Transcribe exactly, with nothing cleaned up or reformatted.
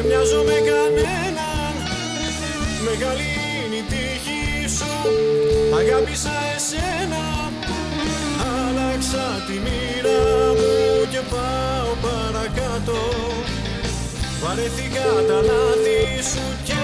Δεν μοιάζω με κανέναν, μεγάλη είναι η τύχη σου. Αγάπησα εσένα, άλλαξα τη μοίρα μου και πάω παρακάτω. Βαρέθηκα τα λάθη σου και